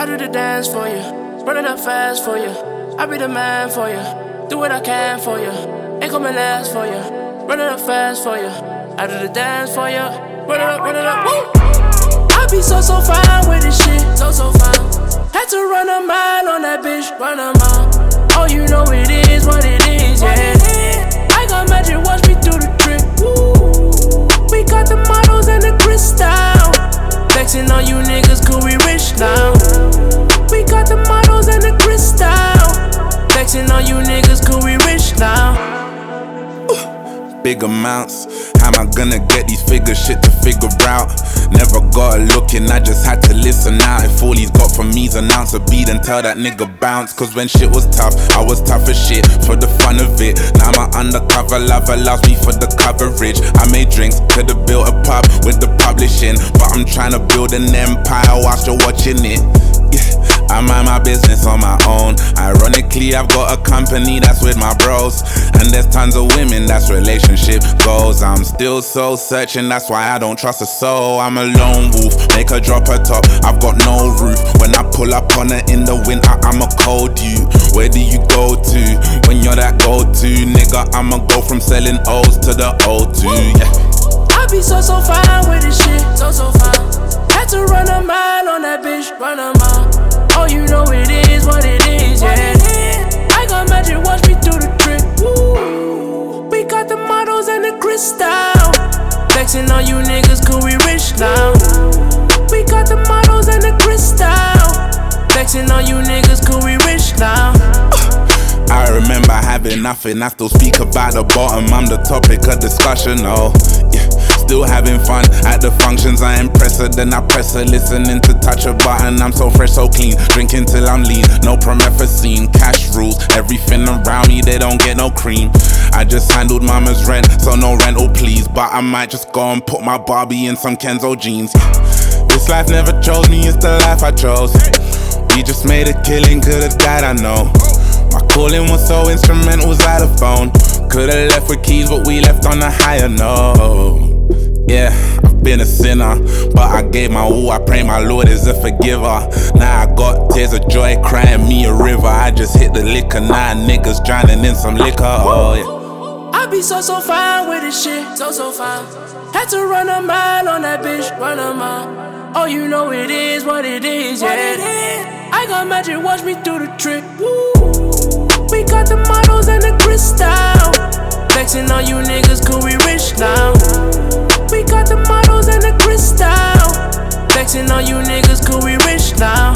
I do the dance for you, run it up fast for you. I be the man for you, do what I can for you. Ain't coming last for you, run it up fast for you. I do the dance for you, run it up, woo. I be so fine with this shit, so fine. Had to run a mile on that bitch, run a mile. Oh, you know it is what it is, yeah. I got magic, watch me do the trick, woo. We got the models and the crystal. Flexing on you niggas, cool, we rich now. We got the models and the crystal. Flexing on you niggas, cool, we rich now. Big amounts, how am I gonna get these figures? Shit to figure out. Never got a looking, I just had to listen out. If all he's got from me's an ounce of beat, and tell that nigga bounce. Cause when shit was tough, I was tough as shit for the fun of it. Now my undercover love allows me for the coverage. I made drinks, could've built a pub with the publishing, but I'm trying to build an empire whilst you're watching it. Yeah. I mind my business on my own. Ironically, I've got a company that's with my bros, and there's tons of women that's relationship goals. I'm still so searching, that's why I don't trust a soul. I'm a lone wolf, make her drop her top, I've got no roof. When I pull up on her in the winter, I'm a cold you. Where do you go to when you're that go-to? Nigga, I'ma go from selling O's to the O2, yeah. I be so fine with this shit, so fine. Had to run a mile on that bitch, run a mile. Oh, you know it is what it is, yeah. I got magic, watch me do the trick, woo. We got the models and the crystal. Flexing on you niggas, cool, we rich now. We got the models and the crystal. Flexing on you niggas, cool, we rich now. I remember having nothing, I still speak about the bottom. I'm the topic of discussion, oh yeah. Still having fun at the functions, I impress her, then I press her. Listening to touch a button, I'm so fresh, so clean. Drinking till I'm lean, no promethazine. Cash rules, everything around me, they don't get no cream. I just handled mama's rent, so no rental please. But I might just go and put my Barbie in some Kenzo jeans. This life never chose me, it's the life I chose. We just made a killing, could've died, I know. My calling was so instrumental, was out of phone. Could've left with keys, but we left on a higher note. Yeah, I've been a sinner, but I gave my all. I pray my Lord is a forgiver. Now I got tears of joy crying me a river. I just hit the liquor, now niggas drowning in some liquor, oh yeah. I be so fine with this shit, so fine. Had to run a mile on that bitch, run a mile. Oh, you know it is what it is, yeah. I got magic, watch me do the trick, woo. We got the models and the crystal. Flexing on you niggas, cool, we rich now. We got the models and the crystal. Flexing on you niggas, cool, we rich now.